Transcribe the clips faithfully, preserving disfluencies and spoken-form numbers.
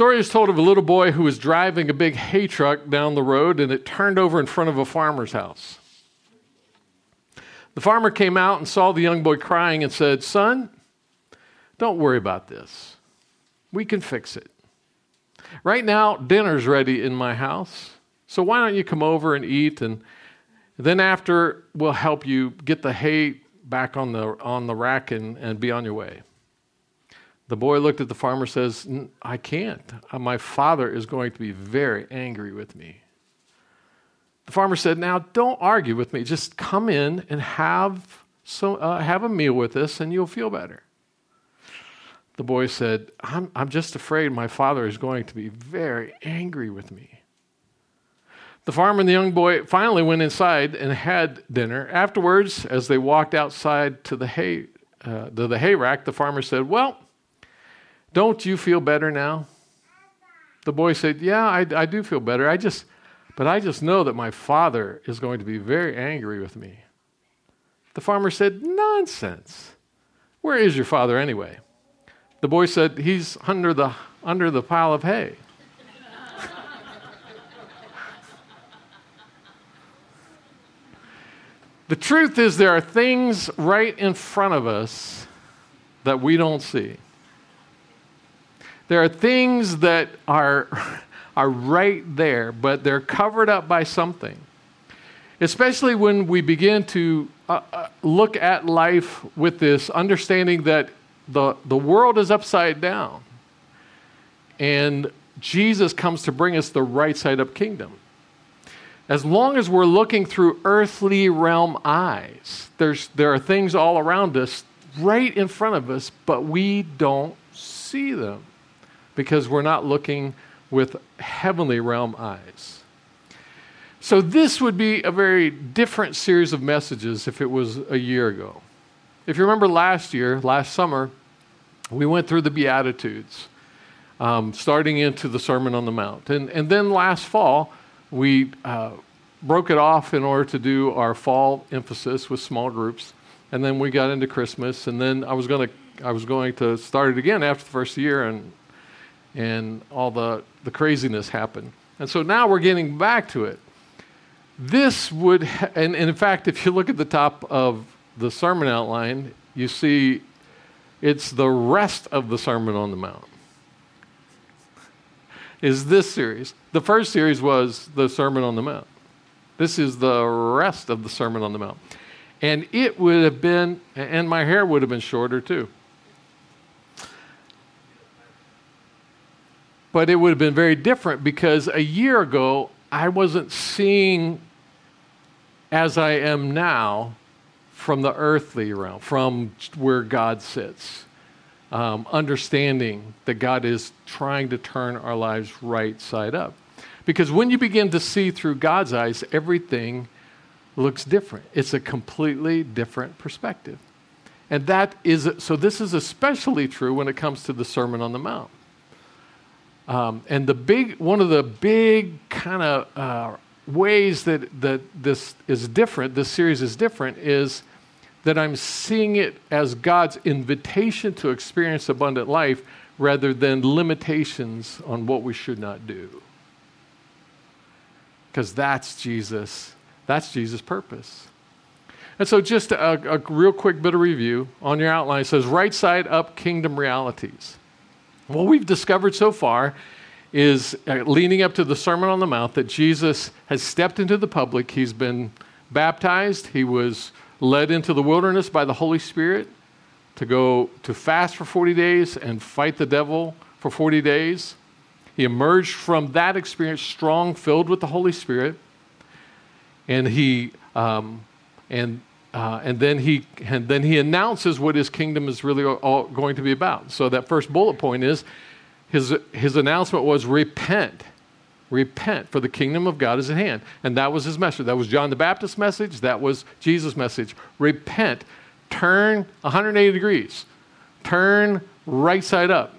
story is told of a little boy who was driving a big hay truck down the road, and it turned over in front of a farmer's house. The farmer came out and saw the young boy crying and said, "Son, don't worry about this. We can fix it. Right now, dinner's ready in my house, so why don't you come over and eat, and then after, we'll help you get the hay back on the on the rack and, and be on your way." The boy looked at the farmer and says, "I can't. My father is going to be very angry with me." The farmer said, "Now, don't argue with me. Just come in and have some, uh, have a meal with us, and you'll feel better." The boy said, I'm, I'm just afraid my father is going to be very angry with me." The farmer and the young boy finally went inside and had dinner. Afterwards, as they walked outside to the hay, uh, to the hay rack, the farmer said, "Well, don't you feel better now?" The boy said, "Yeah, I, I do feel better. I just, but I just know that my father is going to be very angry with me." The farmer said, "Nonsense. Where is your father anyway?" The boy said, "He's under the under the pile of hay." The truth is, there are things right in front of us that we don't see. There are things that are, are right there, but they're covered up by something. Especially when we begin to uh, uh, look at life with this understanding that the, the world is upside down, and Jesus comes to bring us the right side up kingdom. As long as we're looking through earthly realm eyes, there's, there are things all around us, right in front of us, but we don't see them because we're not looking with heavenly realm eyes. So this would be a very different series of messages if it was a year ago. If you remember last year, last summer, we went through the Beatitudes, um, starting into the Sermon on the Mount. And, and then last fall, we uh, broke it off in order to do our fall emphasis with small groups, and then we got into Christmas, and then I was going to I was going to start it again after the first year, and and all the the craziness happened, and so now we're getting back to it. This would, ha- and, and in fact, if you look at the top of the sermon outline, you see it's the rest of the Sermon on the Mount. Is this series. The first series was the Sermon on the Mount. This is the rest of the Sermon on the Mount. And it would have been, and my hair would have been shorter too. But it would have been very different because a year ago, I wasn't seeing as I am now from the earthly realm, from where God sits. Um, understanding that God is trying to turn our lives right side up. Because when you begin to see through God's eyes, everything looks different. It's a completely different perspective. And that is, so this is especially true when it comes to the Sermon on the Mount. Um, and the big, one of the big kind of uh, ways that, that this is different, this series is different, is that I'm seeing it as God's invitation to experience abundant life rather than limitations on what we should not do. Because that's Jesus, that's Jesus' purpose. And so just a, a real quick bit of review on your outline. It says, right side up kingdom realities. What we've discovered so far is uh, leading up to the Sermon on the Mount that Jesus has stepped into the public. He's been baptized. He was led into the wilderness by the Holy Spirit to go to fast for forty days and fight the devil for forty days. He emerged from that experience strong, filled with the Holy Spirit, and he um, and uh, and then he and then he announces what his kingdom is really all going to be about. So that first bullet point is his his announcement was repent. Repent, for the kingdom of God is at hand. And that was his message. That was John the Baptist's message. That was Jesus' message. Repent. Turn one hundred eighty degrees. Turn right side up.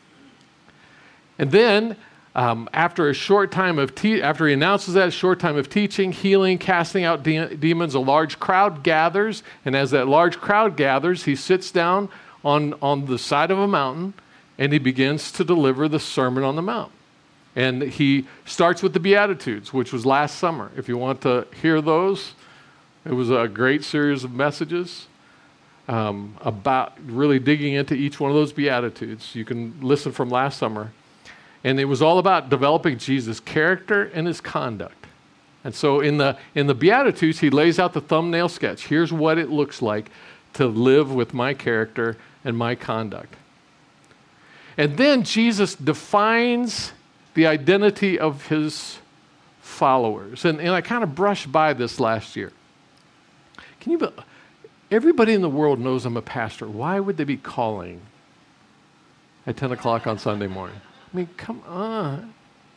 And then, um, after a short time of te- after he announces that, a short time of teaching, healing, casting out de- demons, a large crowd gathers. And as that large crowd gathers, he sits down on, on the side of a mountain, and he begins to deliver the Sermon on the Mount. And he starts with the Beatitudes, which was last summer. If you want to hear those, it was a great series of messages um, about really digging into each one of those Beatitudes. You can listen from last summer. And it was all about developing Jesus' character and his conduct. And so in the in the Beatitudes, he lays out the thumbnail sketch. Here's what it looks like to live with my character and my conduct. And then Jesus defines the identity of his followers. And, and I kind of brushed by this last year. Can you, everybody in the world knows I'm a pastor. Why would they be calling at ten o'clock on Sunday morning? I mean, come on.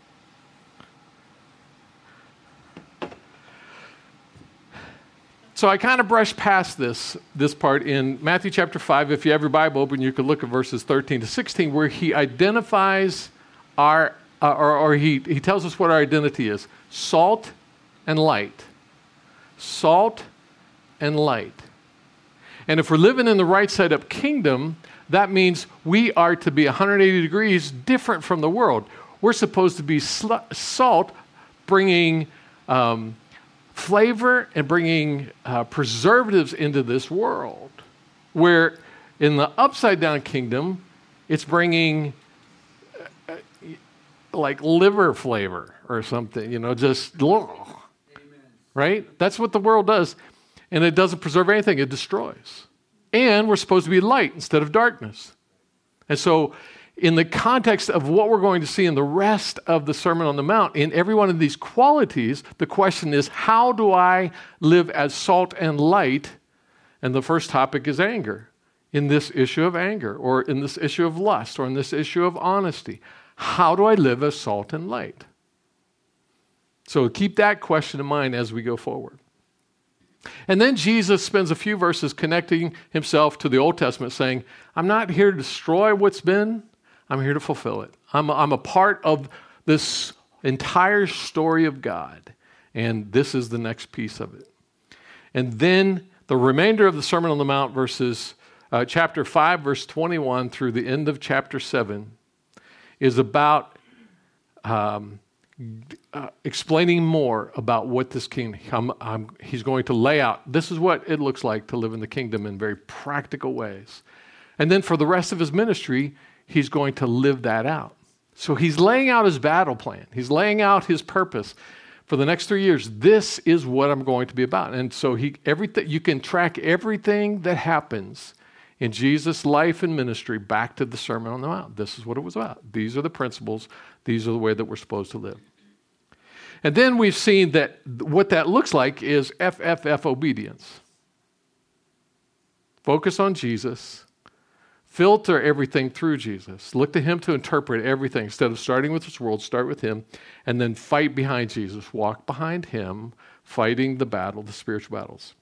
So I kind of brushed past this, this part in Matthew chapter five. If you have your Bible open, you can look at verses thirteen to sixteen, where he identifies our, uh, or, or he, he tells us what our identity is. Salt and light. Salt and light. And if we're living in the right side up kingdom, that means we are to be one hundred eighty degrees different from the world. We're supposed to be sl- salt, bringing um, flavor and bringing uh, preservatives into this world. Where in the upside down kingdom, it's bringing uh, like liver flavor or something, you know, just, ugh, right? That's what the world does. And it doesn't preserve anything, it destroys. And we're supposed to be light instead of darkness. And so in the context of what we're going to see in the rest of the Sermon on the Mount, in every one of these qualities, the question is, how do I live as salt and light? And the first topic is anger. In this issue of anger, or in this issue of lust, or in this issue of honesty. How do I live as salt and light? So keep that question in mind as we go forward. And then Jesus spends a few verses connecting himself to the Old Testament, saying, I'm not here to destroy what's been, I'm here to fulfill it. I'm a, I'm a part of this entire story of God, and this is the next piece of it. And then the remainder of the Sermon on the Mount, verses uh, chapter five, verse twenty-one through the end of chapter seven, is about um, Uh, explaining more about what this kingdom, I'm, I'm, he's going to lay out. This is what it looks like to live in the kingdom in very practical ways. And then for the rest of his ministry, he's going to live that out. So he's laying out his battle plan. He's laying out his purpose for the next three years. This is what I'm going to be about. And so he, everything, you can track everything that happens in Jesus' life and ministry back to the Sermon on the Mount. This is what it was about. These are the principles. These are the way that we're supposed to live. And then we've seen that what that looks like is F F F obedience. Focus on Jesus. Filter everything through Jesus. Look to him to interpret everything. Instead of starting with this world, start with him. And then fight behind Jesus. Walk behind him, fighting the battle, the spiritual battles.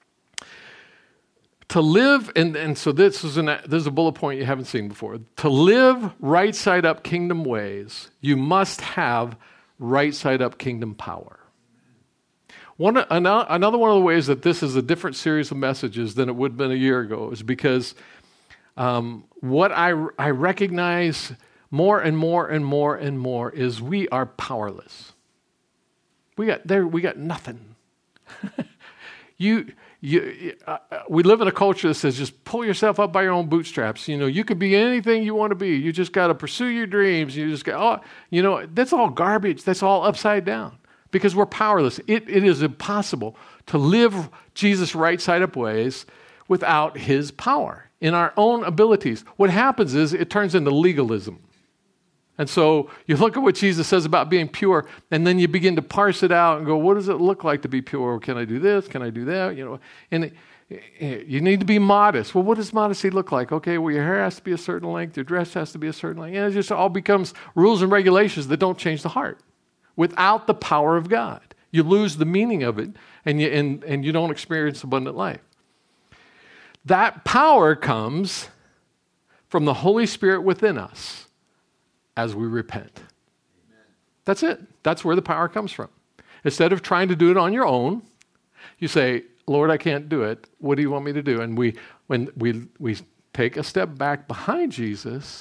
To live, and, and so this is, an, this is a bullet point you haven't seen before. To live right side up kingdom ways, you must have right side up kingdom power. One, another one of the ways that this is a different series of messages than it would have been a year ago is because um, what I, I recognize more and more and more and more is we are powerless. We got there. We got nothing. you, you, uh, we live in a culture that says just pull yourself up by your own bootstraps. You know, you could be anything you want to be. You just got to pursue your dreams. You just got, oh, you know, that's all garbage. That's all upside down because we're powerless. It, it is impossible to live Jesus' right side up ways without his power in our own abilities. What happens is it turns into legalism. And so you look at what Jesus says about being pure, and then you begin to parse it out and go, what does it look like to be pure? Can I do this? Can I do that? You know, and it, it, you need to be modest. Well, what does modesty look like? Okay, well, your hair has to be a certain length, your dress has to be a certain length. And it just all becomes rules and regulations that don't change the heart. Without the power of God, you lose the meaning of it, and you and, and you don't experience abundant life. That power comes from the Holy Spirit within us as we repent. Amen. That's it. That's where the power comes from. Instead of trying to do it on your own, you say, Lord, I can't do it. What do you want me to do? And we, when we we take a step back behind Jesus,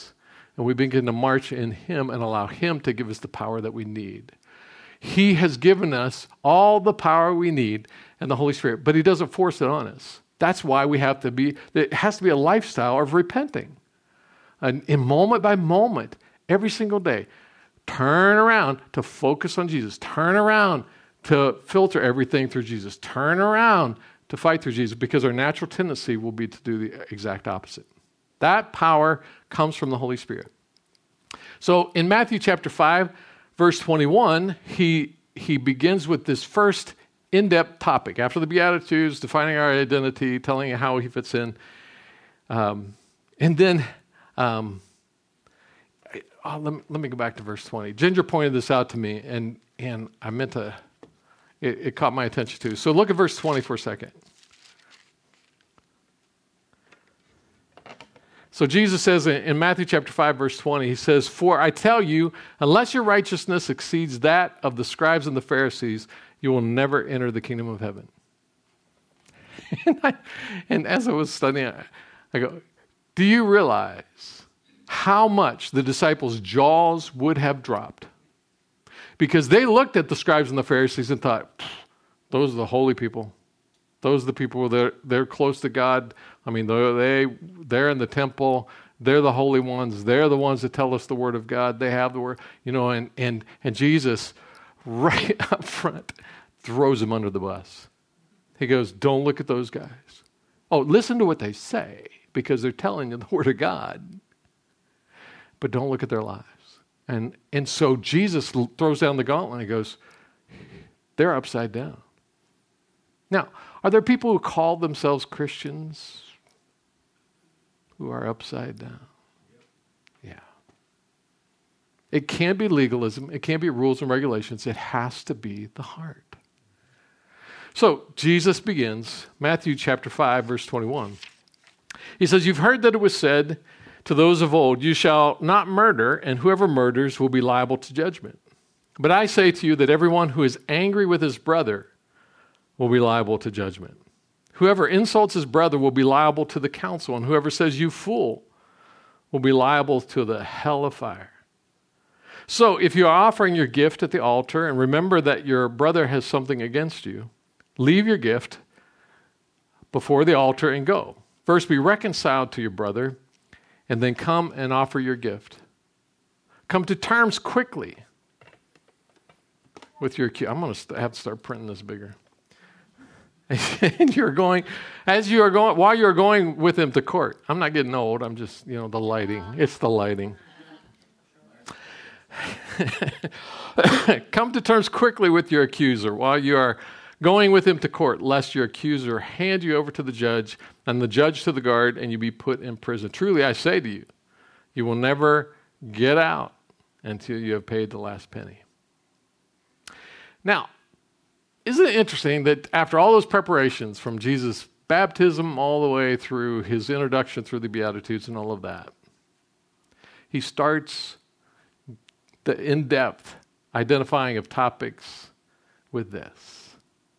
and we begin to march in him and allow him to give us the power that we need. He has given us all the power we need and the Holy Spirit, but he doesn't force it on us. That's why we have to be, it has to be a lifestyle of repenting. And in moment by moment, every single day, turn around to focus on Jesus. Turn around to filter everything through Jesus. Turn around to fight through Jesus, because our natural tendency will be to do the exact opposite. That power comes from the Holy Spirit. So in Matthew chapter five, verse twenty-one, he, he begins with this first in-depth topic. After the Beatitudes, defining our identity, telling you how he fits in. Um, and then, um, oh, let, me, let me go back to verse twenty. Ginger pointed this out to me, and, and I meant to, it, it caught my attention too. So look at verse twenty for a second. So Jesus says in Matthew chapter five, verse twenty, he says, "For I tell you, unless your righteousness exceeds that of the scribes and the Pharisees, you will never enter the kingdom of heaven." and, I, and as I was studying, I, I go, do you realize how much the disciples' jaws would have dropped? Because they looked at the scribes and the Pharisees and thought, those are the holy people. Those are the people who they're, they're close to God. I mean, they're, they, they're in the temple. They're the holy ones. They're the ones that tell us the word of God. They have the word, you know, and, and, and Jesus, right up front, throws them under the bus. He goes, don't look at those guys. Oh, listen to what they say, because they're telling you the word of God. But don't look at their lives. And, and so Jesus throws down the gauntlet and he goes, they're upside down. Now, are there people who call themselves Christians who are upside down? Yeah. It can't be legalism. It can't be rules and regulations. It has to be the heart. So Jesus begins, Matthew chapter five, verse twenty-one. He says, "You've heard that it was said to those of old, 'You shall not murder, and whoever murders will be liable to judgment.' But I say to you that everyone who is angry with his brother will be liable to judgment. Whoever insults his brother will be liable to the council, and whoever says, 'You fool,' will be liable to the hell of fire. So if you are offering your gift at the altar and remember that your brother has something against you, leave your gift before the altar and go. First be reconciled to your brother, and then come and offer your gift. Come to terms quickly with your accusers." I'm going to have to start printing this bigger. And you're going, as you are going, while you're going with him to court. I'm not getting old. I'm just, you know, the lighting. It's the lighting. Come to terms quickly with your accuser while you are going with him to court, lest your accuser hand you over to the judge and the judge to the guard, and you be put in prison. Truly, I say to you, you will never get out until you have paid the last penny. Now, isn't it interesting that after all those preparations from Jesus' baptism all the way through his introduction through the Beatitudes and all of that, he starts the in-depth identifying of topics with this.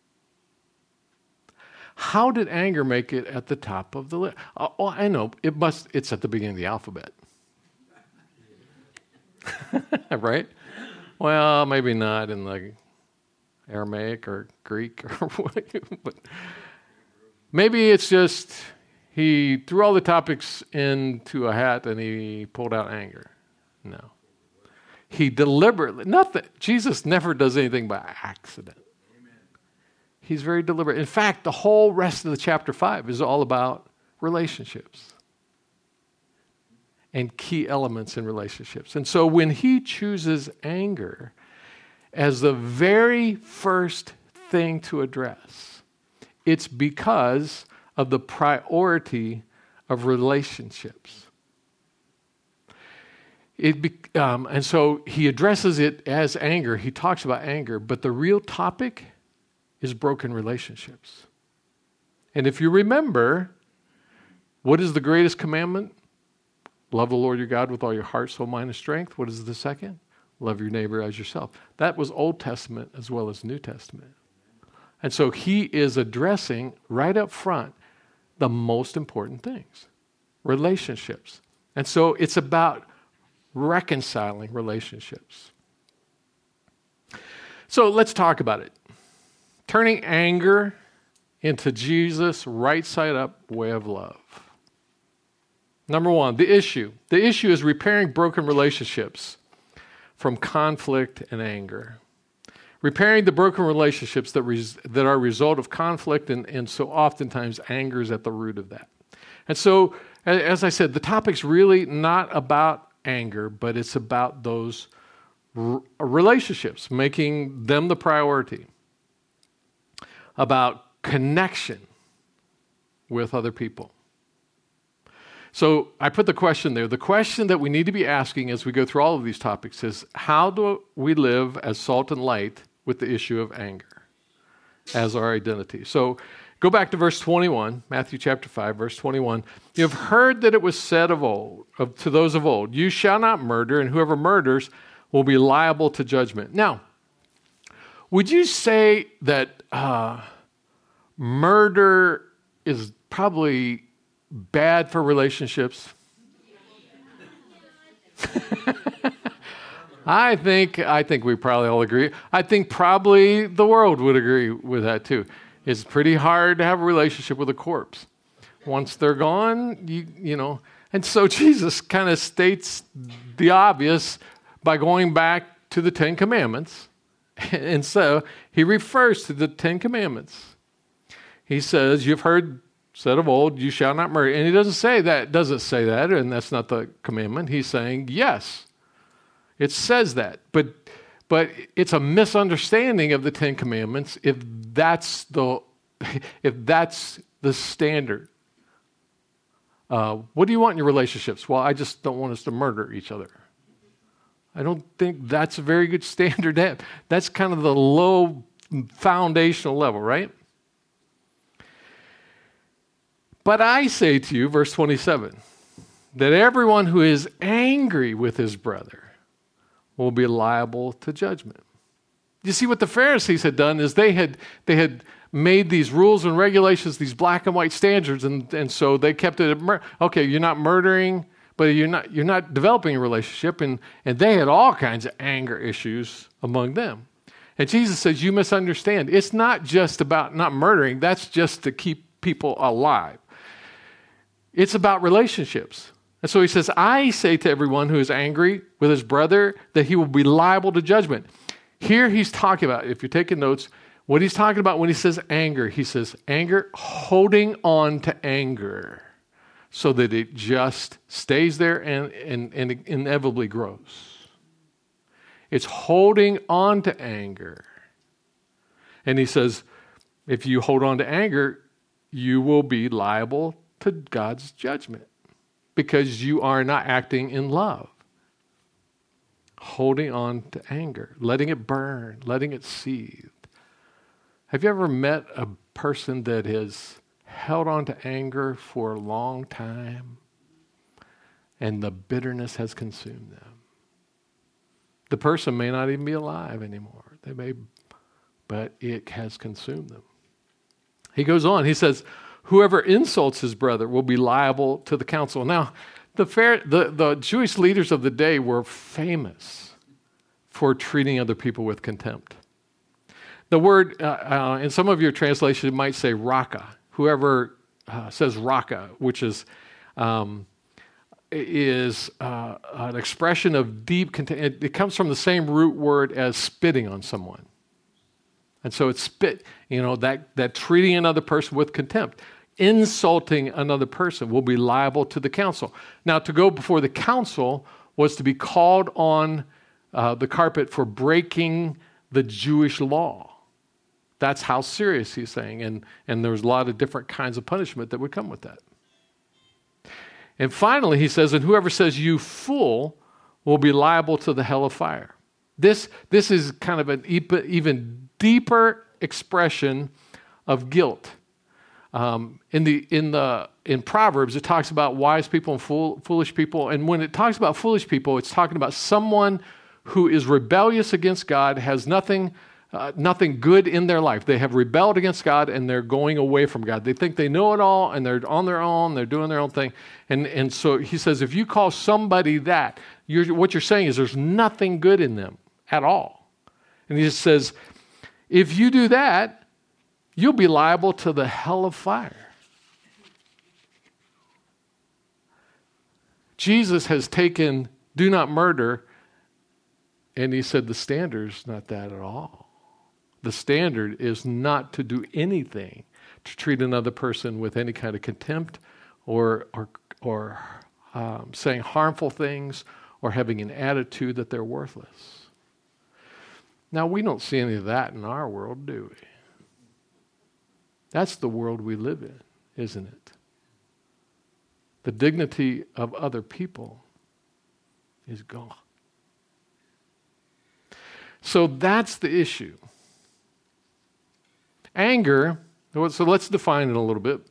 How did anger make it at the top of the list? Oh, well, I know, it must, it's at the beginning of the alphabet. Right? Well, maybe not in the Aramaic or Greek or what, but maybe it's just he threw all the topics into a hat and he pulled out anger. No. He deliberately, nothing, Jesus never does anything by accident. Amen. He's very deliberate. In fact, the whole rest of the chapter five is all about relationships and key elements in relationships. And so when he chooses anger as the very first thing to address, it's because of the priority of relationships. It be, um, and so he addresses it as anger. He talks about anger, but the real topic is broken relationships. And if you remember, what is the greatest commandment? Love the Lord your God with all your heart, soul, mind, and strength. What is the second? Love your neighbor as yourself. That was Old Testament as well as New Testament. And so he is addressing right up front the most important things, relationships. And so it's about reconciling relationships. So let's talk about it. Turning anger into Jesus' right side up way of love. Number one, the issue. The issue is repairing broken relationships from conflict and anger. Repairing the broken relationships that, res- that are a result of conflict, and, and so oftentimes anger is at the root of that. And so, as I said, the topic's really not about anger, but it's about those r- relationships, making them the priority. About connection with other people. So I put the question there. The question that we need to be asking as we go through all of these topics is, how do we live as salt and light with the issue of anger as our identity? So go back to verse twenty-one, Matthew chapter five, verse twenty-one. You have heard that it was said of old, of, to those of old, you shall not murder, and whoever murders will be liable to judgment. Now, would you say that uh, murder is probably bad for relationships? I think I think we probably all agree. I think probably the world would agree with that too. It's pretty hard to have a relationship with a corpse. Once they're gone, you you know. And so Jesus kind of states the obvious by going back to the Ten Commandments. And so he refers to the Ten Commandments. He says, you've heard said of old, you shall not murder. And he doesn't say that, doesn't say that, and that's not the commandment. He's saying, yes, it says that. But but it's a misunderstanding of the Ten Commandments if that's the if that's the standard. Uh, what do you want in your relationships? Well, I just don't want us to murder each other. I don't think that's a very good standard to have. That's kind of the low foundational level, right? But I say to you, verse twenty-seven, that everyone who is angry with his brother will be liable to judgment. You see, what the Pharisees had done is they had they had made these rules and regulations, these black and white standards, and, and so they kept it at mur- okay, you're not murdering, but you're not you're not developing a relationship, and, and they had all kinds of anger issues among them. And Jesus says, you misunderstand. It's not just about not murdering, that's just to keep people alive. It's about relationships. And so he says, I say to everyone who is angry with his brother that he will be liable to judgment. Here he's talking about, if you're taking notes, what he's talking about when he says anger, he says anger, holding on to anger so that it just stays there and, and, and inevitably grows. It's holding on to anger. And he says, if you hold on to anger, you will be liable to God's judgment because you are not acting in love. Holding on to anger, letting it burn, letting it seethe. Have you ever met a person that has held on to anger for a long time and the bitterness has consumed them? The person may not even be alive anymore. They may, but it has consumed them. He goes on, he says, whoever insults his brother will be liable to the council. Now, the, fair, the, the Jewish leaders of the day were famous for treating other people with contempt. The word, uh, uh, in some of your translations, it might say raka. Whoever uh, says raka, which is um, is uh, an expression of deep contempt. It, it comes from the same root word as spitting on someone. And so it's spit, you know, that, that treating another person with contempt. Insulting another person will be liable to the council. Now, to go before the council was to be called on uh, the carpet for breaking the Jewish law. That's how serious he's saying. And, and there's a lot of different kinds of punishment that would come with that. And finally, he says, and whoever says you fool will be liable to the hell of fire. This, this is kind of an even deeper expression of guilt. Um, in the in the in Proverbs, it talks about wise people and fool, foolish people. And when it talks about foolish people, it's talking about someone who is rebellious against God, has nothing uh, nothing good in their life. They have rebelled against God and they're going away from God. They think they know it all and they're on their own. They're doing their own thing. And and so he says, if you call somebody that, You're, what you're saying is there's nothing good in them at all. And he just says, if you do that, you'll be liable to the hell of fire. Jesus has taken do not murder, and he said the standard's not that at all. The standard is not to do anything to treat another person with any kind of contempt or or or um, saying harmful things or having an attitude that they're worthless. Now, we don't see any of that in our world, do we? That's the world we live in, isn't it? The dignity of other people is gone. So that's the issue. Anger, so let's define it a little bit.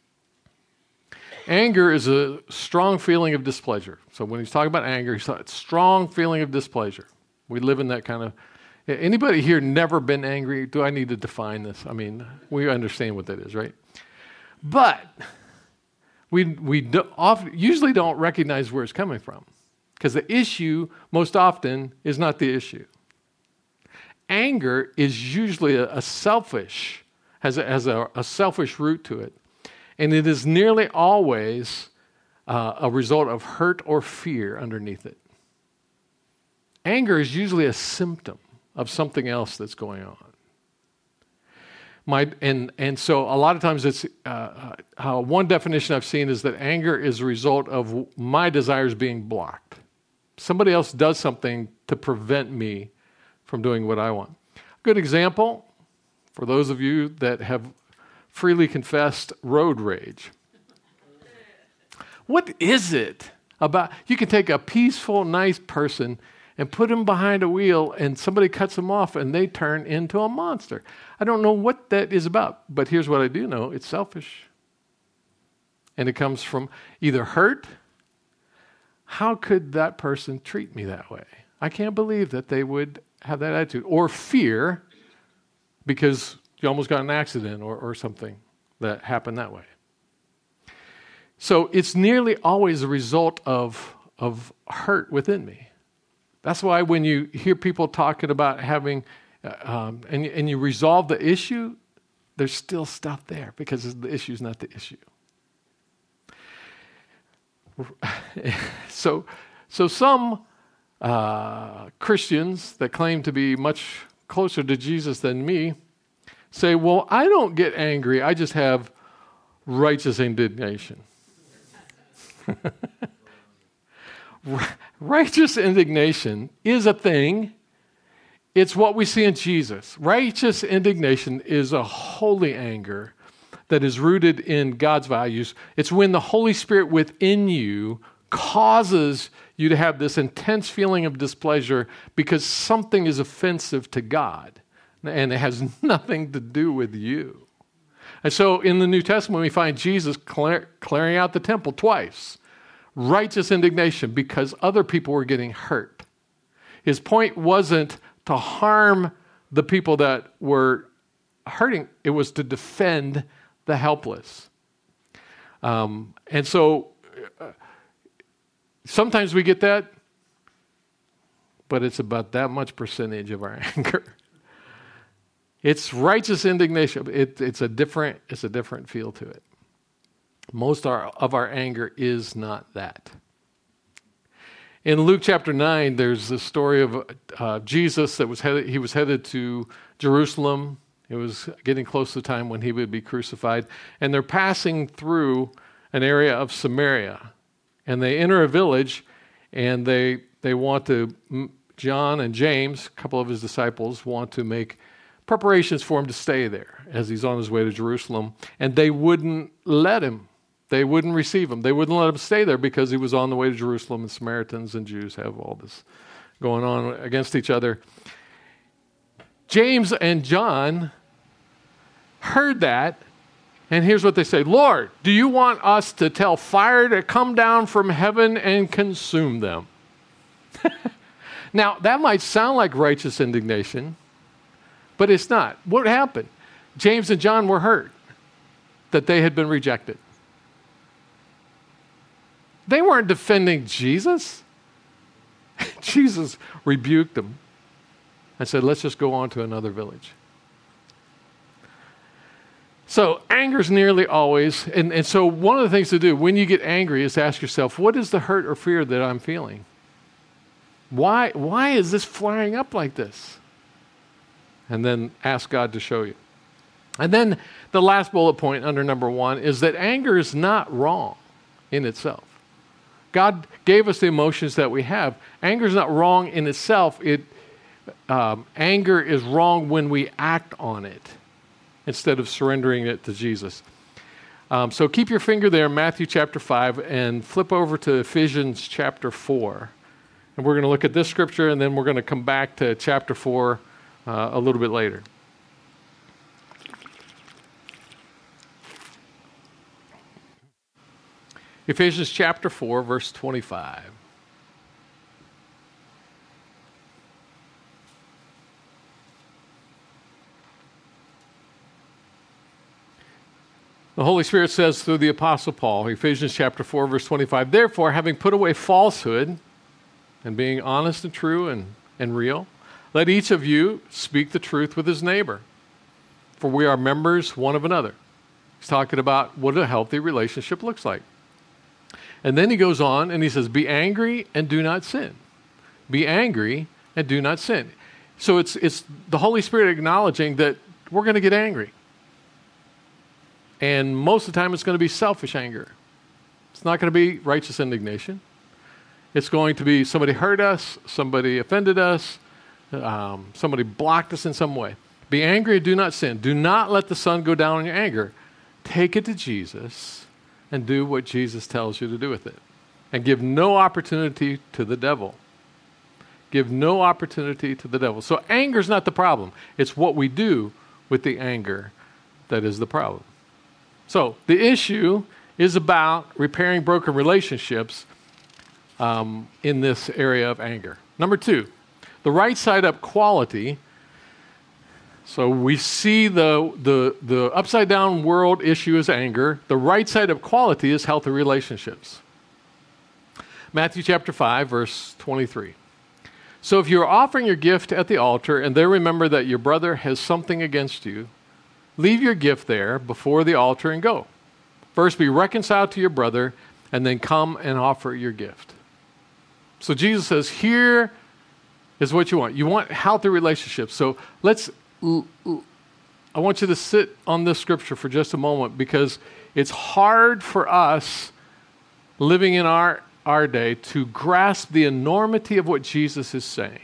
Anger is a strong feeling of displeasure. So when he's talking about anger, he's talking strong feeling of displeasure. We live in that kind of... Anybody here never been angry? Do I need to define this? I mean, we understand what that is, right? But we we do often, usually don't recognize where it's coming from, because the issue most often is not the issue. Anger is usually a, a selfish, has a, has a, a selfish root to it, and it is nearly always uh, a result of hurt or fear underneath it. Anger is usually a symptom of something else that's going on. My and and so a lot of times it's uh, uh, one definition I've seen is that anger is a result of my desires being blocked. Somebody else does something to prevent me from doing what I want. Good example for those of you that have freely confessed road rage. What is it about? You can take a peaceful, nice person and put them behind a wheel, and somebody cuts them off, and they turn into a monster. I don't know what that is about, but here's what I do know. It's selfish. And it comes from either hurt. How could that person treat me that way? I can't believe that they would have that attitude. Or fear, because you almost got in an accident or, or something that happened that way. So it's nearly always a result of, of hurt within me. That's why when you hear people talking about having, uh, um, and, and you resolve the issue, there's still stuff there because the issue is not the issue. so, so some uh, Christians that claim to be much closer to Jesus than me say, well, I don't get angry. I just have righteous indignation. Righteous indignation is a thing. It's what we see in Jesus. Righteous indignation is a holy anger that is rooted in God's values. It's when the Holy Spirit within you causes you to have this intense feeling of displeasure because something is offensive to God, and it has nothing to do with you. And so in the New Testament, we find Jesus clear, clearing out the temple twice. Righteous indignation because other people were getting hurt. His point wasn't to harm the people that were hurting. It was to defend the helpless. Um, and so uh, sometimes we get that, but it's about that much percentage of our anger. It's righteous indignation. It, it's a different, it's a different feel to it. Most our, of our anger is not that. In Luke chapter nine, there's the story of uh, Jesus that was headed, he was headed to Jerusalem. It was getting close to the time when he would be crucified. And they're passing through an area of Samaria. And they enter a village, and they they want to, John and James, a couple of his disciples, want to make preparations for him to stay there as he's on his way to Jerusalem. And they wouldn't let him. They wouldn't receive him. They wouldn't let him stay there because he was on the way to Jerusalem, and Samaritans and Jews have all this going on against each other. James and John heard that, and here's what they say: Lord, do you want us to tell fire to come down from heaven and consume them? Now, that might sound like righteous indignation, but it's not. What happened? James and John were hurt that they had been rejected. They weren't defending Jesus. Jesus rebuked them and said, let's just go on to another village. So anger is nearly always, and, and so one of the things to do when you get angry is to ask yourself, what is the hurt or fear that I'm feeling? Why, why is this flaring up like this? And then ask God to show you. And then the last bullet point under number one is that anger is not wrong in itself. God gave us the emotions that we have. Anger is not wrong in itself. It, um, anger is wrong when we act on it instead of surrendering it to Jesus. Um, so keep your finger there in Matthew chapter five and flip over to Ephesians chapter four. And we're going to look at this scripture, and then we're going to come back to chapter four uh, a little bit later. Ephesians chapter four, verse twenty-five. The Holy Spirit says through the Apostle Paul, Ephesians chapter four, verse twenty-five, therefore, having put away falsehood and being honest and true and, and real, let each of you speak the truth with his neighbor, for we are members one of another. He's talking about what a healthy relationship looks like. And then he goes on and he says, be angry and do not sin. Be angry and do not sin. So it's it's the Holy Spirit acknowledging that we're going to get angry. And most of the time it's going to be selfish anger. It's not going to be righteous indignation. It's going to be somebody hurt us, somebody offended us, um, somebody blocked us in some way. Be angry and do not sin. Do not let the sun go down in your anger. Take it to Jesus and do what Jesus tells you to do with it. And give no opportunity to the devil. Give no opportunity to the devil. So anger is not the problem. It's what we do with the anger that is the problem. So the issue is about repairing broken relationships um, in this area of anger. Number two, the right side up quality. So we see the, the, the upside down world issue is anger. The right side of quality is healthy relationships. Matthew chapter five, verse twenty-three. So if you're offering your gift at the altar and there remember that your brother has something against you, leave your gift there before the altar and go. First be reconciled to your brother and then come and offer your gift. So Jesus says, here is what you want. You want healthy relationships. So let's, I want you to sit on this scripture for just a moment because it's hard for us living in our, our day to grasp the enormity of what Jesus is saying.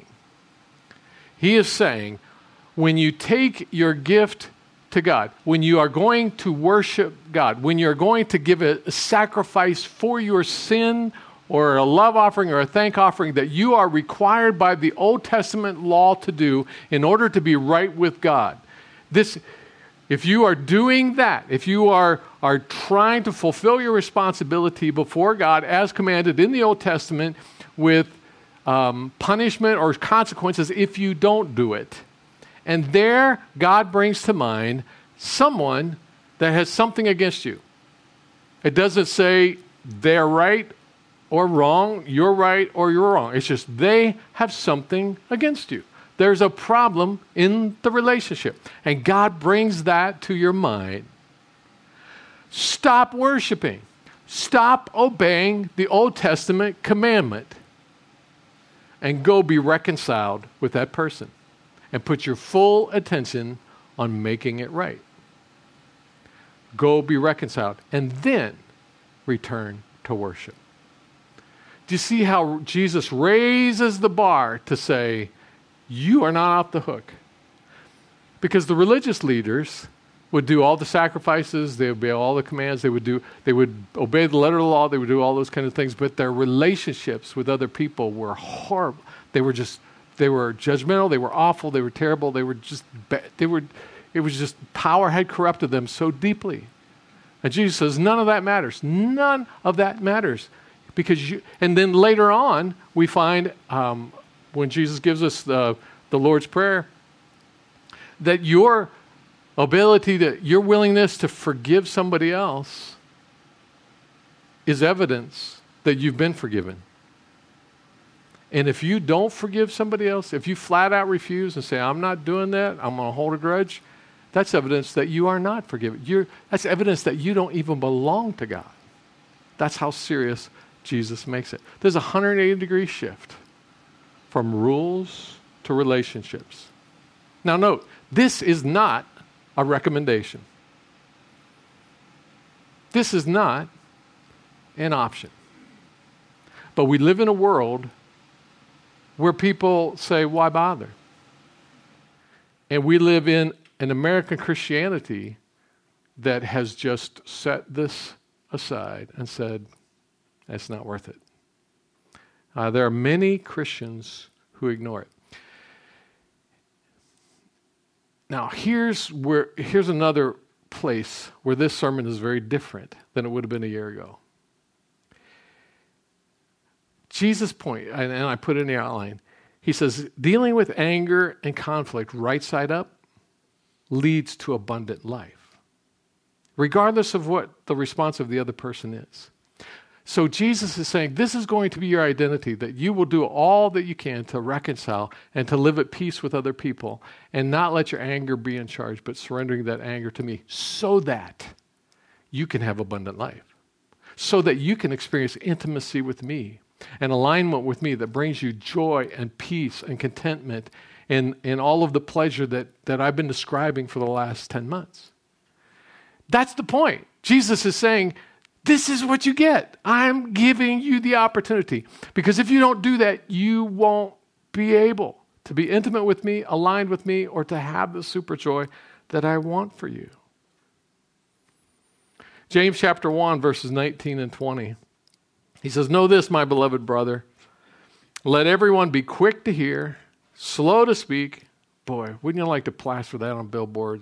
He is saying, when you take your gift to God, when you are going to worship God, when you're going to give a, a sacrifice for your sin or a love offering or a thank offering that you are required by the Old Testament law to do in order to be right with God. This, if you are doing that, if you are, are trying to fulfill your responsibility before God as commanded in the Old Testament with um, punishment or consequences if you don't do it, and there God brings to mind someone that has something against you. It doesn't say they're right or wrong, you're right or you're wrong. It's just they have something against you. There's a problem in the relationship. And God brings that to your mind. Stop worshiping. Stop obeying the Old Testament commandment. And go be reconciled with that person. And put your full attention on making it right. Go be reconciled. And then return to worship. Do you see how Jesus raises the bar to say, you are not off the hook? Because the religious leaders would do all the sacrifices, they would obey all the commands, they would do, they would obey the letter of the law, they would do all those kind of things, but their relationships with other people were horrible. They were just, they were judgmental, they were awful, they were terrible, they were just, they were, it was just, power had corrupted them so deeply. And Jesus says, none of that matters. None of that matters. Because you, and then later on, we find um, when Jesus gives us the, the Lord's Prayer, that your ability to, your willingness to forgive somebody else is evidence that you've been forgiven. And if you don't forgive somebody else, if you flat out refuse and say, I'm not doing that, I'm going to hold a grudge, that's evidence that you are not forgiven. You're, that's evidence that you don't even belong to God. That's how serious Jesus makes it. There's a one hundred eighty degree shift from rules to relationships. Now note, this is not a recommendation. This is not an option. But we live in a world where people say, why bother? And we live in an American Christianity that has just set this aside and said, it's not worth it. Uh, there are many Christians who ignore it. Now, here's where here's another place where this sermon is very different than it would have been a year ago. Jesus' point, and I put it in the outline, he says, dealing with anger and conflict right side up leads to abundant life, regardless of what the response of the other person is. So Jesus is saying, this is going to be your identity, that you will do all that you can to reconcile and to live at peace with other people and not let your anger be in charge, but surrendering that anger to me so that you can have abundant life, so that you can experience intimacy with me and alignment with me that brings you joy and peace and contentment and, and all of the pleasure that, that I've been describing for the last ten months. That's the point. Jesus is saying, this is what you get. I'm giving you the opportunity. Because if you don't do that, you won't be able to be intimate with me, aligned with me, or to have the super joy that I want for you. James chapter one, verses nineteen and twenty. He says, know this, my beloved brother. Let everyone be quick to hear, slow to speak. Boy, wouldn't you like to plaster that on billboards?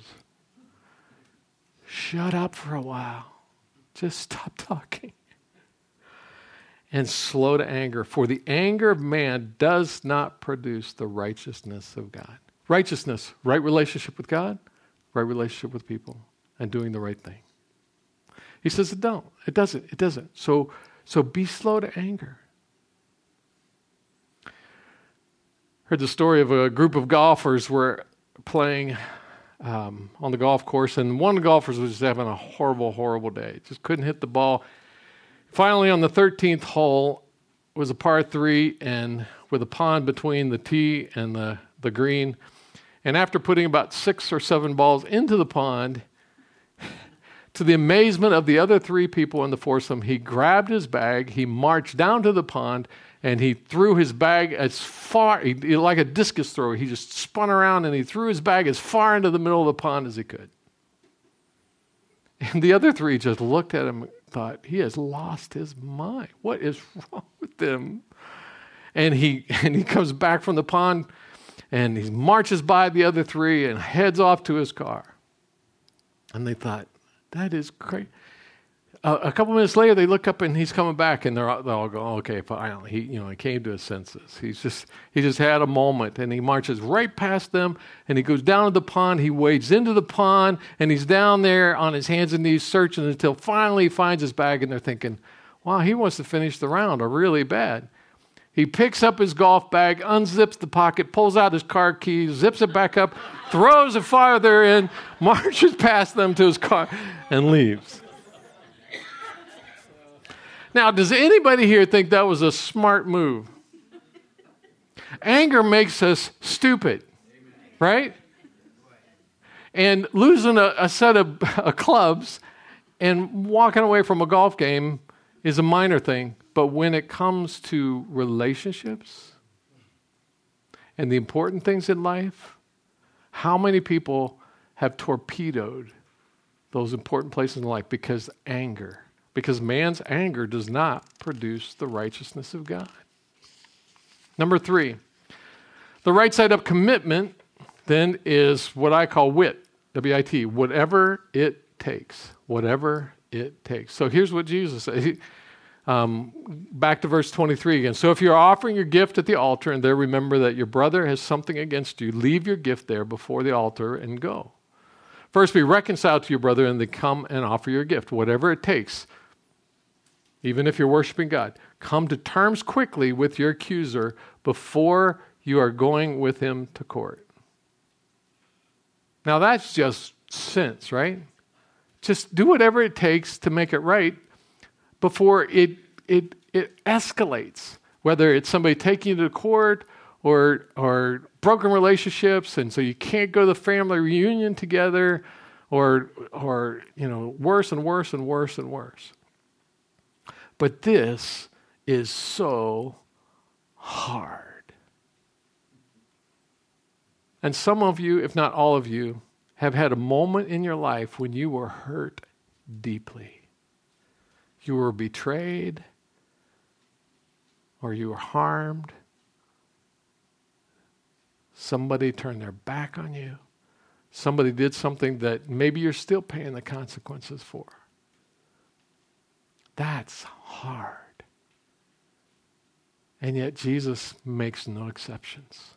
Shut up for a while. Just stop talking. And slow to anger, for the anger of man does not produce the righteousness of God. Righteousness, right relationship with God, right relationship with people, and doing the right thing. He says it don't. It doesn't. It doesn't. So, so be slow to anger. Heard the story of a group of golfers were playing Um, on the golf course, and one of the golfers was just having a horrible, horrible day. Just couldn't hit the ball. Finally, on the thirteenth hole, it was a par three, and with a pond between the tee and the, the green. And after putting about six or seven balls into the pond, to the amazement of the other three people in the foursome, he grabbed his bag, he marched down to the pond, and he threw his bag as far, he, like a discus thrower, he just spun around and he threw his bag as far into the middle of the pond as he could. And the other three just looked at him and thought, he has lost his mind. What is wrong with him? And he and he comes back from the pond and he marches by the other three and heads off to his car. And they thought, that is great. Uh, a couple minutes later, they look up and he's coming back, and they're all, they're all going, "Okay, finally, he, you know, he came to his senses. He's just, he just had a moment." And he marches right past them, and he goes down to the pond. He wades into the pond, and he's down there on his hands and knees searching until finally he finds his bag. And they're thinking, "Wow, he wants to finish the round, or really bad." He picks up his golf bag, unzips the pocket, pulls out his car keys, zips it back up, throws it farther in, marches past them to his car, and leaves. Now, does anybody here think that was a smart move? Anger makes us stupid, right? And losing a, a set of uh, clubs and walking away from a golf game is a minor thing. But when it comes to relationships and the important things in life, how many people have torpedoed those important places in life because anger? Because man's anger does not produce the righteousness of God. Number three, the right side up commitment then is what I call WIT, W I T, whatever it takes, whatever it takes. So here's what Jesus said. He, um, back to verse twenty-three again. So if you're offering your gift at the altar and there remember that your brother has something against you, leave your gift there before the altar and go. First be reconciled to your brother and then come and offer your gift, whatever it takes. Even if you're worshiping God, come to terms quickly with your accuser before you are going with him to court. Now that's just sense, right? Just do whatever it takes to make it right before it it it escalates. Whether it's somebody taking you to court or or broken relationships, and so you can't go to the family reunion together, or or you know, worse and worse and worse and worse. But this is so hard. And some of you, if not all of you, have had a moment in your life when you were hurt deeply. You were betrayed, or you were harmed. Somebody turned their back on you. Somebody did something that maybe you're still paying the consequences for. That's hard. And yet Jesus makes no exceptions.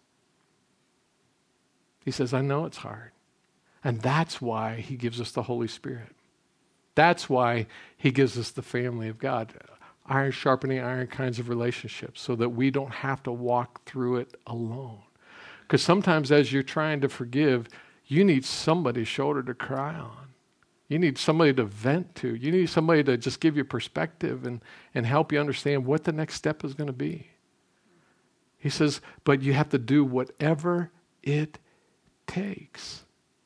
He says, I know it's hard. And that's why he gives us the Holy Spirit. That's why he gives us the family of God. Iron sharpening iron kinds of relationships so that we don't have to walk through it alone. Because sometimes as you're trying to forgive, you need somebody's shoulder to cry on. You need somebody to vent to. You need somebody to just give you perspective and, and help you understand what the next step is going to be. He says, but you have to do whatever it takes.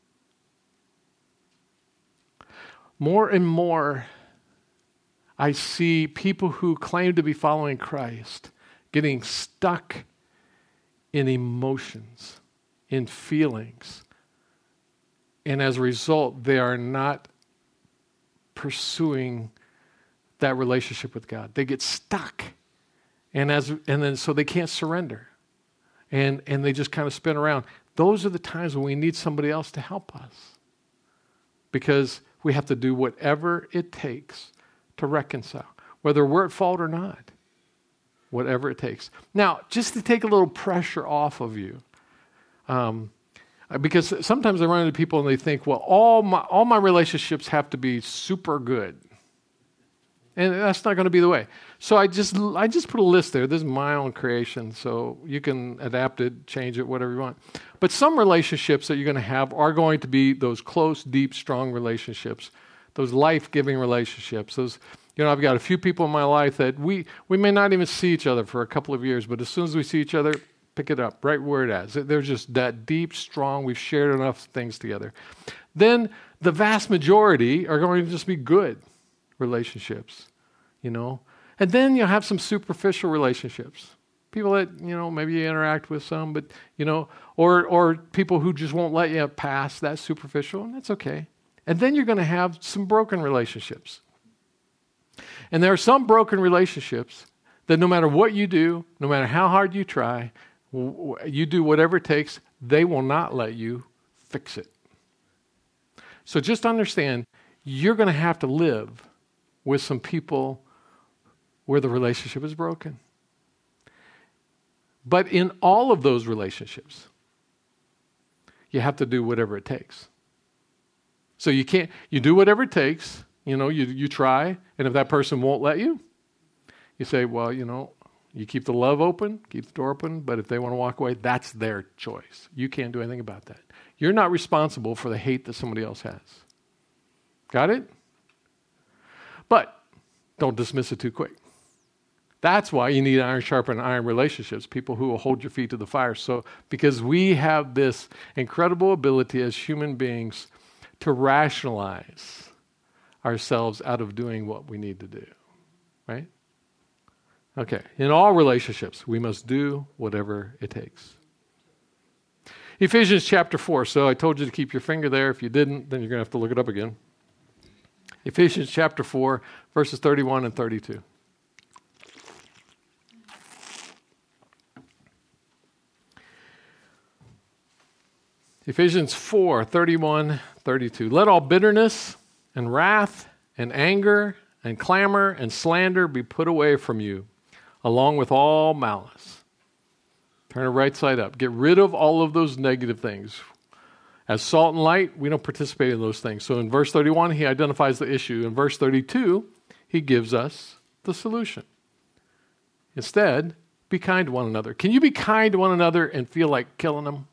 More and more, I see people who claim to be following Christ getting stuck in emotions, in feelings. And as a result, they are not pursuing that relationship with God. They get stuck. And as and then so they can't surrender. And and they just kind of spin around. Those are the times when we need somebody else to help us. Because we have to do whatever it takes to reconcile, whether we're at fault or not. Whatever it takes. Now, just to take a little pressure off of you, um, because sometimes I run into people and they think, well, all my all my relationships have to be super good. And that's not going to be the way. So I just I just put a list there. This is my own creation, so you can adapt it, change it, whatever you want. But some relationships that you're going to have are going to be those close, deep, strong relationships, those life-giving relationships. Those, you know, I've got a few people in my life that we we may not even see each other for a couple of years, but as soon as we see each other, pick it up right where it is. They're just that deep, strong. We've shared enough things together. Then the vast majority are going to just be good relationships, you know. And then you'll have some superficial relationships. People that, you know, maybe you interact with some, but, you know, or or people who just won't let you pass that superficial, and that's okay. And then you're going to have some broken relationships. And there are some broken relationships that no matter what you do, no matter how hard you try, you do whatever it takes, they will not let you fix it. So just understand, you're going to have to live with some people where the relationship is broken. But in all of those relationships, you have to do whatever it takes. So you can't, you do whatever it takes, you know, you, you try, and if that person won't let you, you say, well, you know, you keep the love open, keep the door open, but if they want to walk away, that's their choice. You can't do anything about that. You're not responsible for the hate that somebody else has. Got it? But don't dismiss it too quick. That's why you need iron sharpen iron relationships, people who will hold your feet to the fire. So, because we have this incredible ability as human beings to rationalize ourselves out of doing what we need to do, right? Okay, in all relationships, we must do whatever it takes. Ephesians chapter four. So I told you to keep your finger there. If you didn't, then you're going to have to look it up again. Ephesians chapter four, verses thirty-one and thirty-two. Ephesians four, thirty-one, thirty-two. Let all bitterness and wrath and anger and clamor and slander be put away from you, along with all malice. Turn it right side up. Get rid of all of those negative things. As salt and light, we don't participate in those things. So in verse thirty-one, he identifies the issue. In verse thirty-two, he gives us the solution. Instead, be kind to one another. Can you be kind to one another and feel like killing them?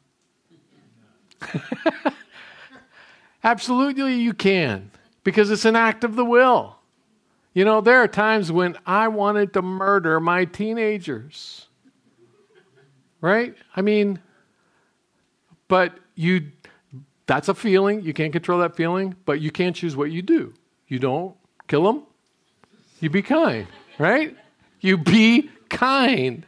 Absolutely you can, because it's an act of the will. You know, there are times when I wanted to murder my teenagers. Right? I mean, but you, that's a feeling. You can't control that feeling, but you can't choose what you do. You don't kill them. You be kind, right? You be kind.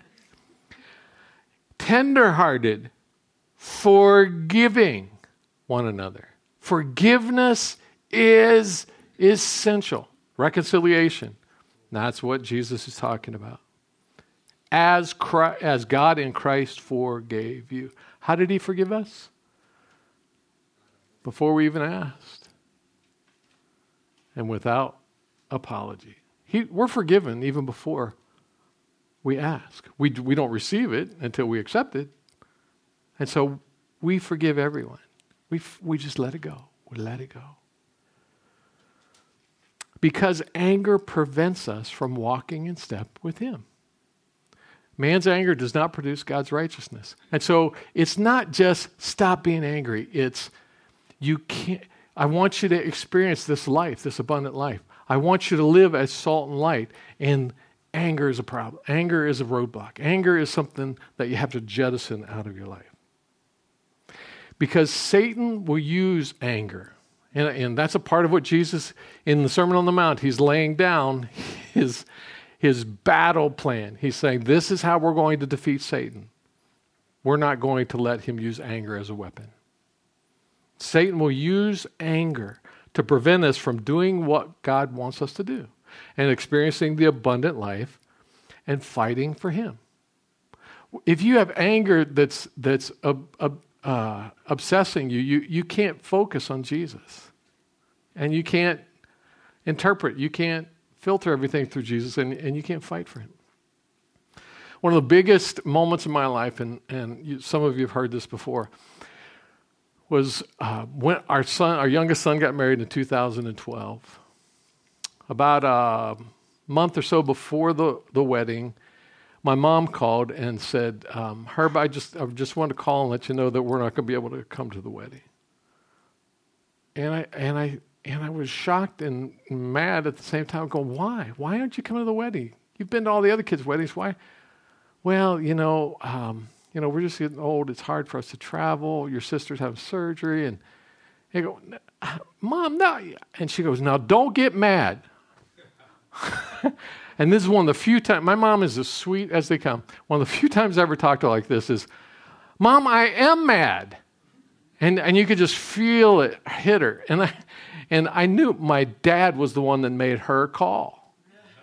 Tender-hearted, forgiving one another. Forgiveness is essential. Reconciliation. That's what Jesus is talking about. As Christ, as God in Christ forgave you. How did he forgive us? Before we even asked. And without apology. He, we're forgiven even before we ask. We, we don't receive it until we accept it. And so we forgive everyone. We, we just let it go. We let it go. Because anger prevents us from walking in step with him. Man's anger does not produce God's righteousness. And so it's not just stop being angry. It's you can't. I want you to experience this life, this abundant life. I want you to live as salt and light. And anger is a problem. Anger is a roadblock. Anger is something that you have to jettison out of your life. Because Satan will use anger. And, and that's a part of what Jesus, in the Sermon on the Mount, he's laying down his, his battle plan. He's saying, this is how we're going to defeat Satan. We're not going to let him use anger as a weapon. Satan will use anger to prevent us from doing what God wants us to do and experiencing the abundant life and fighting for him. If you have anger that's that's uh, uh, uh, obsessing you, you, you can't focus on Jesus. And you can't interpret, you can't filter everything through Jesus, and, and you can't fight for him. One of the biggest moments in my life, and, and you, some of you have heard this before, was uh, when our son, our youngest son got married in two thousand twelve. About a month or so before the, the wedding, my mom called and said, um, Herb, I just I just wanted to call and let you know that we're not going to be able to come to the wedding. And I and I and I was shocked and mad at the same time, going, why? Why aren't you coming to the wedding? You've been to all the other kids' weddings. Why? Well, you know, um, you know, we're just getting old. It's hard for us to travel. Your sister's having surgery. And I go, Mom, no. And she goes, now don't get mad. And this is one of the few times, my mom is as sweet as they come. One of the few times I ever talked to her like this is, Mom, I am mad. And and you could just feel it hit her. And I, and I knew my dad was the one that made her call.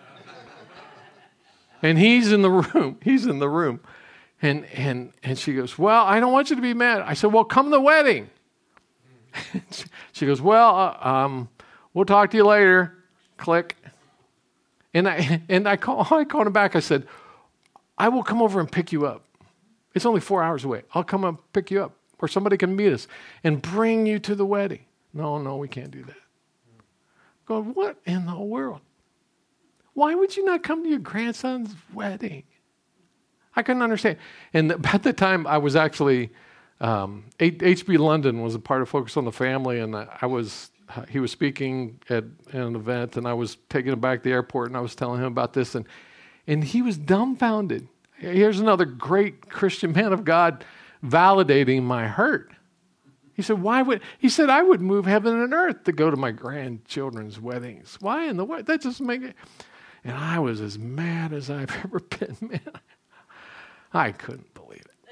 And he's in the room. He's in the room. And and and she goes, well, I don't want you to be mad. I said, well, come to the wedding. She goes, well, uh, um, we'll talk to you later. Click. And I and I call I called him back. I said, I will come over and pick you up. It's only four hours away. I'll come and pick you up, or somebody can meet us and bring you to the wedding. No, no, we can't do that. Going, what in the world? Why would you not come to your grandson's wedding? I couldn't understand. And at the time, I was actually, um, H B London was a part of Focus on the Family, and I was, he was speaking at an event, and I was taking him back to the airport, and I was telling him about this, and and he was dumbfounded. Here's another great Christian man of God validating my hurt. He said, why would, he said, I would move heaven and earth to go to my grandchildren's weddings. Why in the world? That just make it. And I was as mad as I've ever been, man. I couldn't believe it.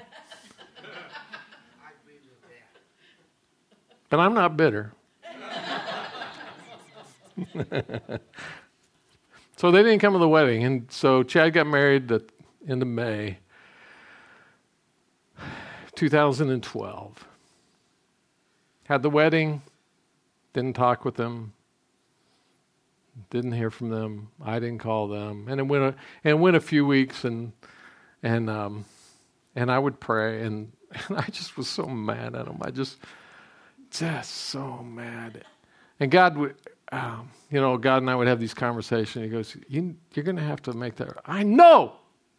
But I'm not bitter. So they didn't come to the wedding. And so Chad got married at the end of May two thousand twelve. Had the wedding, didn't talk with them, didn't hear from them. I didn't call them, and it went a, and it went a few weeks, and and um, and I would pray, and, and I just was so mad at them. I just just so mad, and God would, um, you know, God and I would have these conversations. He goes, you, "You're going to have to make that." I know,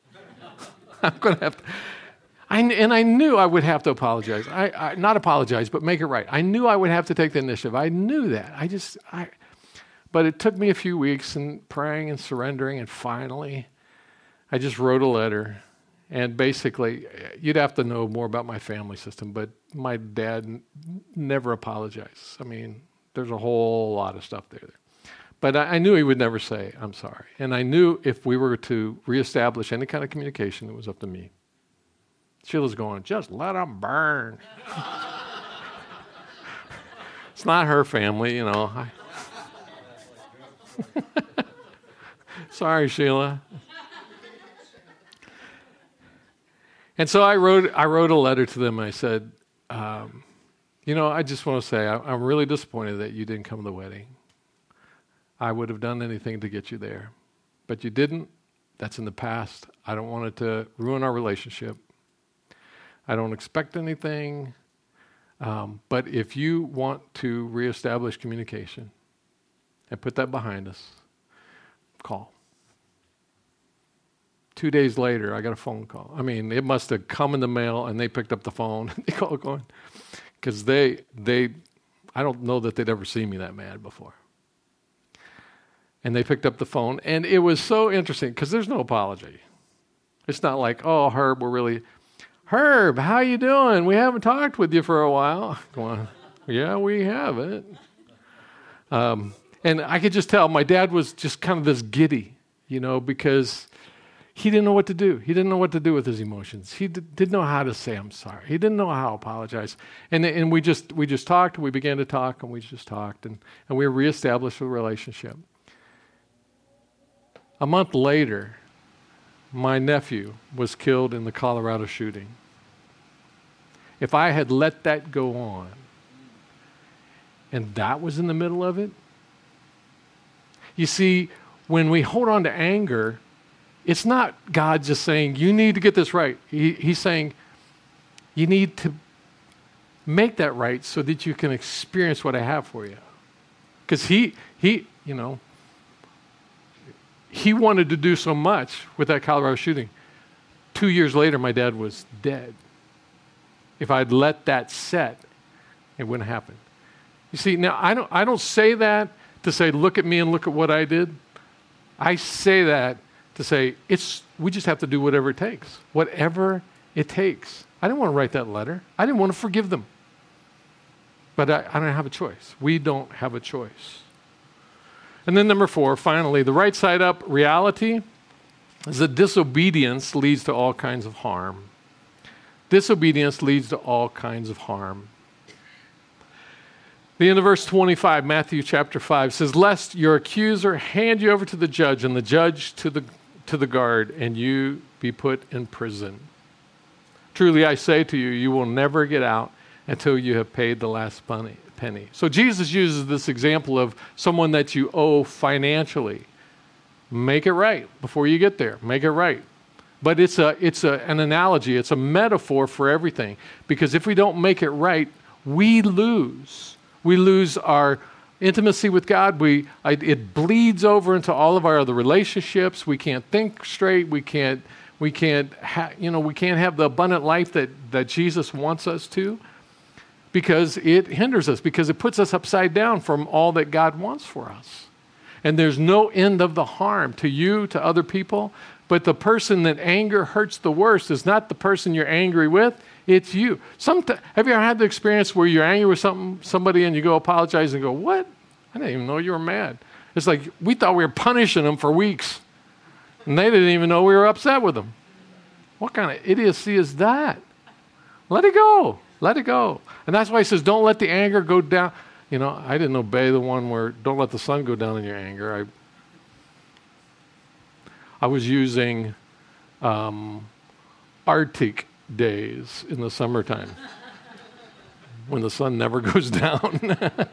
I'm going to have to. I, and I knew I would have to apologize. I, I not apologize, but make it right. I knew I would have to take the initiative. I knew that. I just, I, but it took me a few weeks and praying and surrendering, and finally, I just wrote a letter. And basically, you'd have to know more about my family system, but my dad n- never apologized. I mean, there's a whole lot of stuff there. But I, I knew he would never say, I'm sorry. And I knew if we were to reestablish any kind of communication, it was up to me. Sheila's going, just let them burn. It's not her family, you know. I... Sorry, Sheila. And so I wrote I wrote a letter to them. I said, um, you know, I just want to say I, I'm really disappointed that you didn't come to the wedding. I would have done anything to get you there. But you didn't. That's in the past. I don't want it to ruin our relationship. I don't expect anything. Um, but if you want to reestablish communication and put that behind us, call. Two days later, I got a phone call. I mean, it must have come in the mail, and they picked up the phone. They called going, because they, they, I don't know that they'd ever seen me that mad before. And they picked up the phone, and it was so interesting, because there's no apology. It's not like, oh, Herb, we're really, Herb, how you doing? We haven't talked with you for a while. Going, yeah, we haven't. Um, and I could just tell my dad was just kind of this giddy, you know, because he didn't know what to do. He didn't know what to do with his emotions. He d- didn't know how to say, I'm sorry. He didn't know how to apologize. And and we just we just talked, we began to talk, and we just talked, and, and we reestablished a relationship. A month later, my nephew was killed in the Colorado shooting. If I had let that go on, and that was in the middle of it, you see, when we hold on to anger, it's not God just saying, you need to get this right. He, he's saying, you need to make that right so that you can experience what I have for you. Because he, he, you know, he wanted to do so much with that Colorado shooting. Two years later, my dad was dead. If I'd let that set, it wouldn't happen. You see, now I don't, I don't say that to say, look at me and look at what I did. I say that to say, it's we just have to do whatever it takes. Whatever it takes. I didn't want to write that letter. I didn't want to forgive them. But I, I don't have a choice. We don't have a choice. And then number four, finally, the right side up reality is that disobedience leads to all kinds of harm. Disobedience leads to all kinds of harm. The end of verse twenty-five, Matthew chapter five, says, lest your accuser hand you over to the judge, and the judge to the to the guard, and you be put in prison. Truly I say to you, you will never get out until you have paid the last penny. So Jesus uses this example of someone that you owe financially. Make it right before you get there. Make it right. But it's a it's a, an analogy. It's a metaphor for everything. Because if we don't make it right, we lose. We lose our intimacy with God. We I, it bleeds over into all of our other relationships. We can't think straight. We can't we can't ha, you know we can't have the abundant life that that Jesus wants us to, because it hinders us, because it puts us upside down from all that God wants for us. And there's no end of the harm to you, to other people. But the person that anger hurts the worst is not the person you're angry with. It's you. Somet- have you ever had the experience where you're angry with something, somebody and you go apologize and go, what? I didn't even know you were mad. It's like we thought we were punishing them for weeks. And they didn't even know we were upset with them. What kind of idiocy is that? Let it go. Let it go. And that's why he says, don't let the anger go down. You know, I didn't obey the one where don't let the sun go down in your anger. I I was using um, Arctic days in the summertime when the sun never goes down.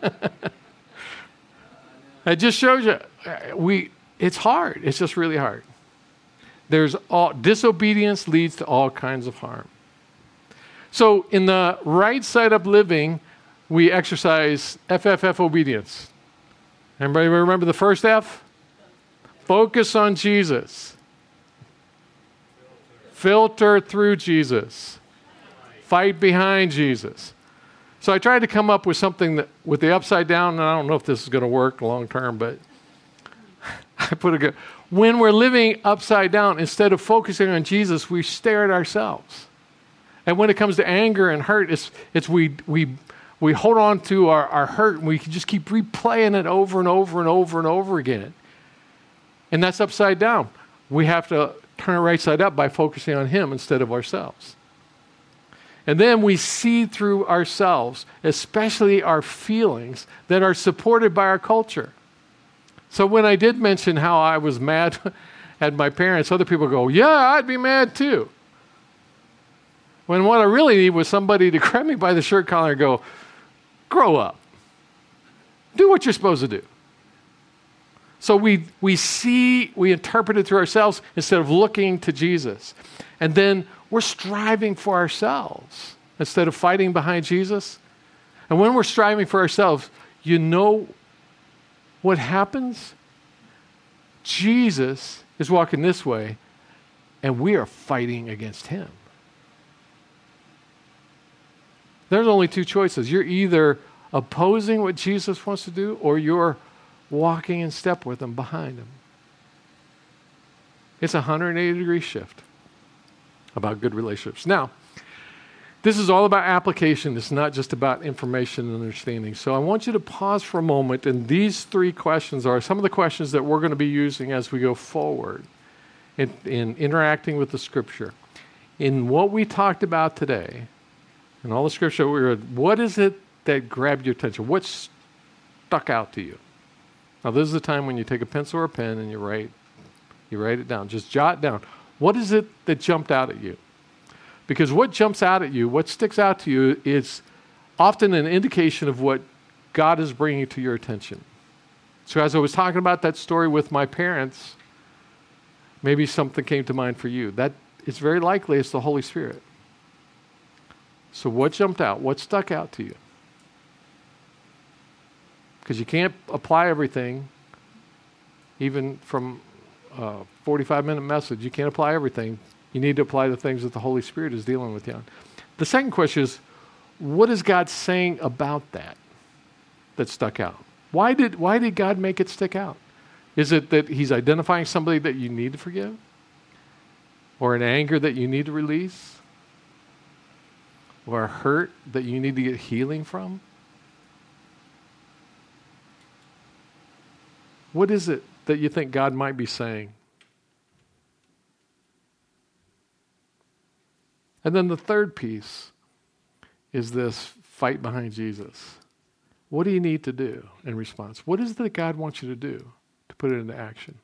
It just shows you, we. It's hard. It's just really hard. There's all disobedience leads to all kinds of harm. So in the right side up living, we exercise F F F obedience. Everybody remember the first F? Focus on Jesus. Filter through Jesus. Fight behind Jesus. So I tried to come up with something that, with the upside down, and I don't know if this is going to work long term, but I put a good, when we're living upside down, instead of focusing on Jesus, we stare at ourselves. And when it comes to anger and hurt, it's, it's we, we, we hold on to our, our hurt, and we can just keep replaying it over and over and over and over again. And that's upside down. We have to turn it right side up by focusing on Him instead of ourselves. And then we see through ourselves, especially our feelings that are supported by our culture. So when I did mention how I was mad at my parents, other people go, yeah, I'd be mad too. When what I really need was somebody to grab me by the shirt collar and go, grow up. Do what you're supposed to do. So we we see, we interpret it through ourselves instead of looking to Jesus. And then we're striving for ourselves instead of fighting behind Jesus. And when we're striving for ourselves, you know what happens? Jesus is walking this way, and we are fighting against Him. There's only two choices. You're either opposing what Jesus wants to do, or you're walking in step with Him, behind Him. It's a one hundred eighty degree shift about good relationships. Now, this is all about application. It's not just about information and understanding. So I want you to pause for a moment, and these three questions are some of the questions that we're going to be using as we go forward in, in interacting with the Scripture. In what we talked about today, in all the Scripture we read, what is it that grabbed your attention? What stuck out to you? Now, this is the time when you take a pencil or a pen and you write, you write it down. Just jot down. What is it that jumped out at you? Because what jumps out at you, what sticks out to you, is often an indication of what God is bringing to your attention. So as I was talking about that story with my parents, maybe something came to mind for you. That it's very likely it's the Holy Spirit. So what jumped out? What stuck out to you? Because you can't apply everything, even from a forty-five minute message. You can't apply everything. You need to apply the things that the Holy Spirit is dealing with you on. The second question is, what is God saying about that that stuck out? Why did, why did God make it stick out? Is it that He's identifying somebody that you need to forgive? Or an anger that you need to release? Or a hurt that you need to get healing from? What is it that you think God might be saying? And then the third piece is this fight behind Jesus. What do you need to do in response? What is it that God wants you to do to put it into action?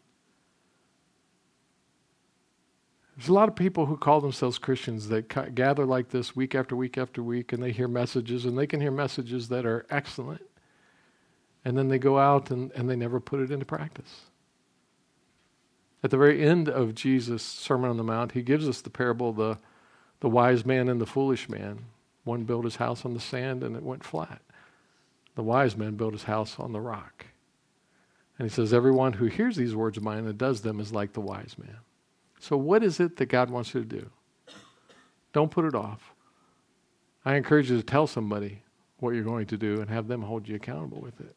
There's a lot of people who call themselves Christians that gather like this week after week after week, and they hear messages, and they can hear messages that are excellent. And then they go out and, and they never put it into practice. At the very end of Jesus' Sermon on the Mount, He gives us the parable of the, the wise man and the foolish man. One built his house on the sand and it went flat. The wise man built his house on the rock. And He says, everyone who hears these words of mine and does them is like the wise man. So what is it that God wants you to do? Don't put it off. I encourage you to tell somebody what you're going to do and have them hold you accountable with it.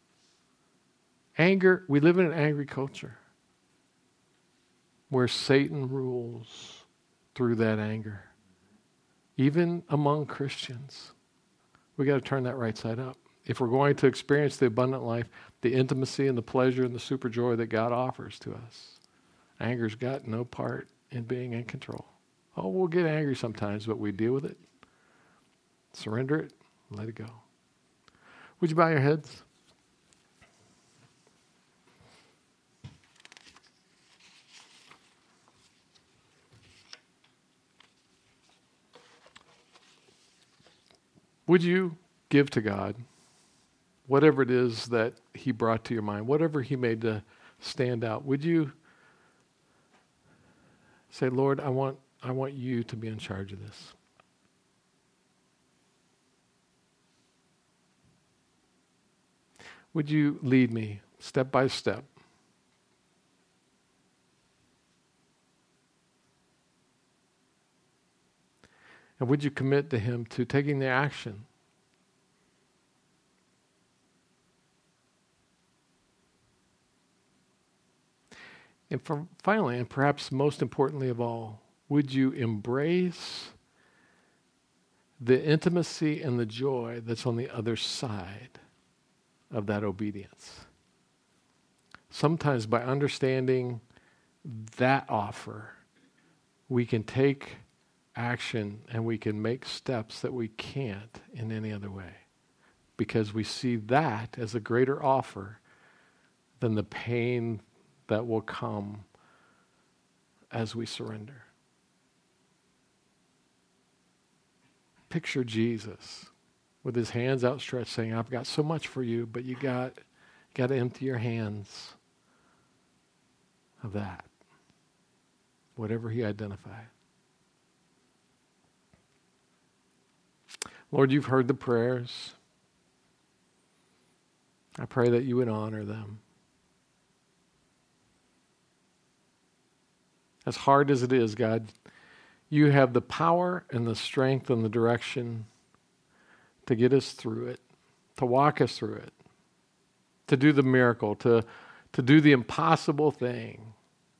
Anger, we live in an angry culture where Satan rules through that anger. Even among Christians, we got to turn that right side up. If we're going to experience the abundant life, the intimacy and the pleasure and the super joy that God offers to us, anger's got no part in being in control. Oh, we'll get angry sometimes, but we deal with it, surrender it, and let it go. Would you bow your heads? Would you give to God whatever it is that He brought to your mind, whatever He made to stand out? Would you say, Lord, I want, I want you to be in charge of this. Would you lead me step by step? And would you commit to Him to taking the action? And for, finally, and perhaps most importantly of all, would you embrace the intimacy and the joy that's on the other side of that obedience? Sometimes by understanding that offer, we can take action and we can make steps that we can't in any other way, because we see that as a greater offer than the pain that will come as we surrender. Picture Jesus with his hands outstretched saying, I've got so much for you, but you got, got to empty your hands of that. Whatever he identified. Lord, you've heard the prayers. I pray that you would honor them. As hard as it is, God, you have the power and the strength and the direction to get us through it, to walk us through it, to do the miracle, to, to do the impossible thing.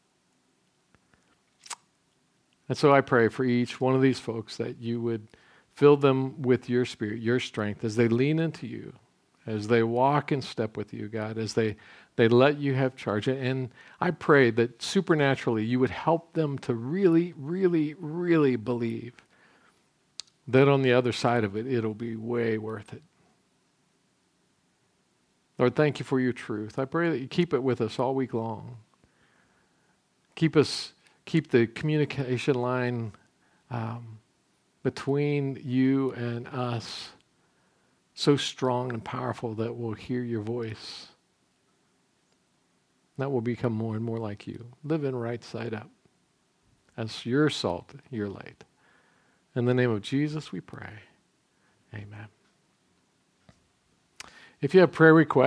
And so I pray for each one of these folks that you would fill them with your Spirit, your strength, as they lean into you, as they walk in step with you, God, as they, they let you have charge. And I pray that supernaturally you would help them to really, really, really believe that on the other side of it, it'll be way worth it. Lord, thank you for your truth. I pray that you keep it with us all week long. Keep us, keep the communication line um, between you and us so strong and powerful that we'll hear your voice. That will become more and more like you. Live in right side up as your salt, your light. In the name of Jesus we pray. Amen. If you have prayer requests,